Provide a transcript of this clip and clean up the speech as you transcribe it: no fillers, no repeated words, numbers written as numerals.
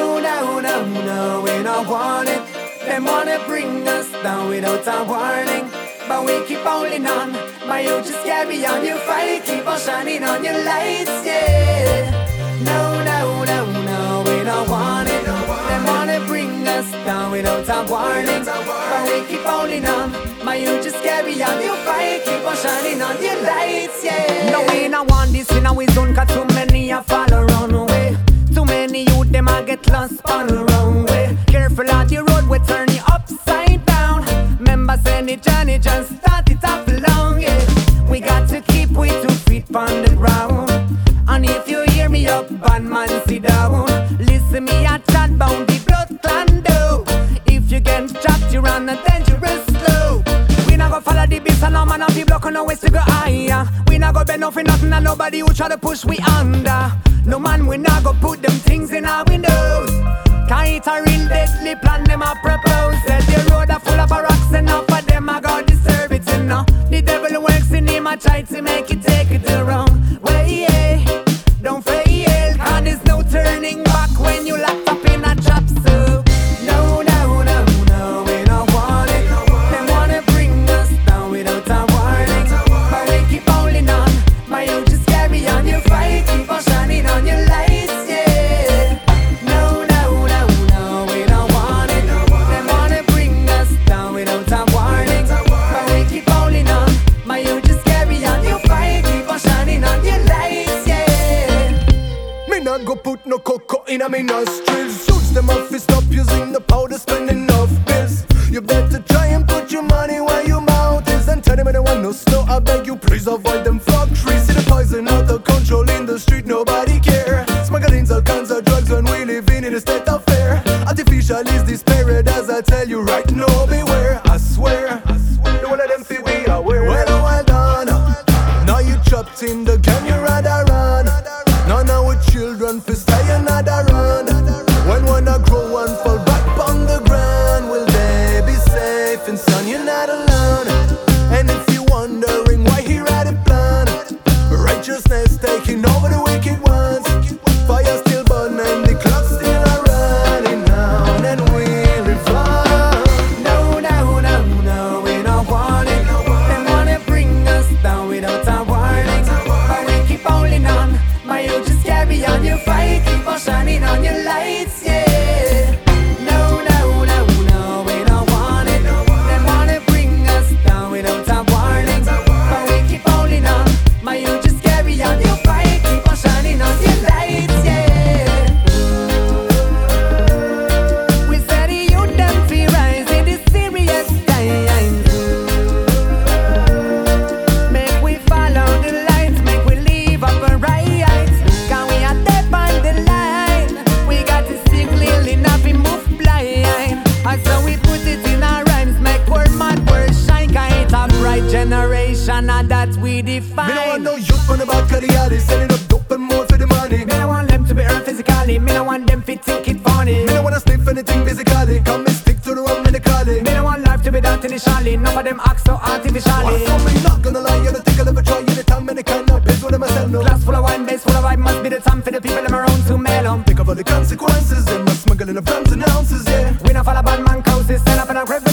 No, no, no, no, we don't want it. Them wanna bring us down without a warning, but we keep holding on. My you just carry on, you fight, keep on shining on your lights, yeah. No, no, no, no, we don't want it. Them wanna bring us down without a warning, but we keep holding on. My you just carry on, you fight, keep on shining on your lights, yeah. No, we don't want this in our zone, cause too many a fall around way. Too many youth, them a get lost on the wrong way. Careful on the road, we turn you upside down. Remember saying the journey just started off long, yeah. We got to keep we 2 feet on the ground. And if you hear me up, bad man, sit down. Listen me a chat bound the blood clan do. If you get trapped, you're on a dangerous slope. We not go follow the beats and no man of the block on no ways to go higher. We not go bend nothing, nothing and nobody who try to push we under. No man, we not go put them things in our windows. Can't it a real deadly plan, them a propose. Said the road a full of rocks, enough of them a go deserve it, you know. The devil works in him, I try to make it take it the wrong way, yeah. Don't fail, cause there's no turning back when you locked up in a trap, so no, no, no, no, we don't want it. Them wanna bring us down without a warning, but we keep holding on. My you just carry on, you fight, keep on shining on your lights, yeah. No, no, no, no, we don't want it. Them wanna bring us down without a warning, but we keep holding on. My you just carry on, you fight, keep on shining on your lights, yeah. Me not go put no cocoa in a me nostrils. Shoots them off, fi stop using the powder, spend enough bills. You better try and put your money where your mouth is, and tell them I don't want no snow. I beg you, please avoid them factories. See the poison out of control in the street, nobody care. Smuggling all kinds of drugs when we living in a state of fear. Artificial is this paradise, I tell you right now, beware. I swear, no one of them feel we aware. Well done. Now you trapped in the game, you rather run. Now our children fi stay another run. When wanna grow and fall back on the ground, will they be safe? And son, you're not alone. And if you're wondering why he had a plan, righteousness taking over the wicked ones. Fire still burning and the clock still a running down, and we revive. No, no, no, no, we don't want it. Them wanna bring us down without a warning, but we keep holding on. My you just carry on, you fight, keep on shining on your lights, yeah. No, no, no, no, we don't want it. Them wanna bring us down without a warning, but we keep holding on. My you just carry on, you fight, keep on shining on your lights, yeah. We said the youth them feel rise in the serious times. Make we follow the lights, make we live up a right. Can we are step on the line? We got to see clearly, nothing move blind. And so we put it in our rhymes, make word mad, word shine. Cause it's a bright generation, and that we define. Me no want no youth on the back of the alley, selling up dope and more for the money. Me no want them to be earned physically, me no want them to think it funny. Me no wanna sniff anything physically, come and stick to the rum medically. Me no want life to be done initially, none of them act so artificially. So me not gonna lie, you don't think I'll ever try anytime, any kind of place where them I sell no. Glass full of wine, base full of vibe, must be the time for the people them around to mail 'em. Think of all the consequences, they must smuggle in the grams and ounces, yeah. We not follow bad man causes, stand up in a grave.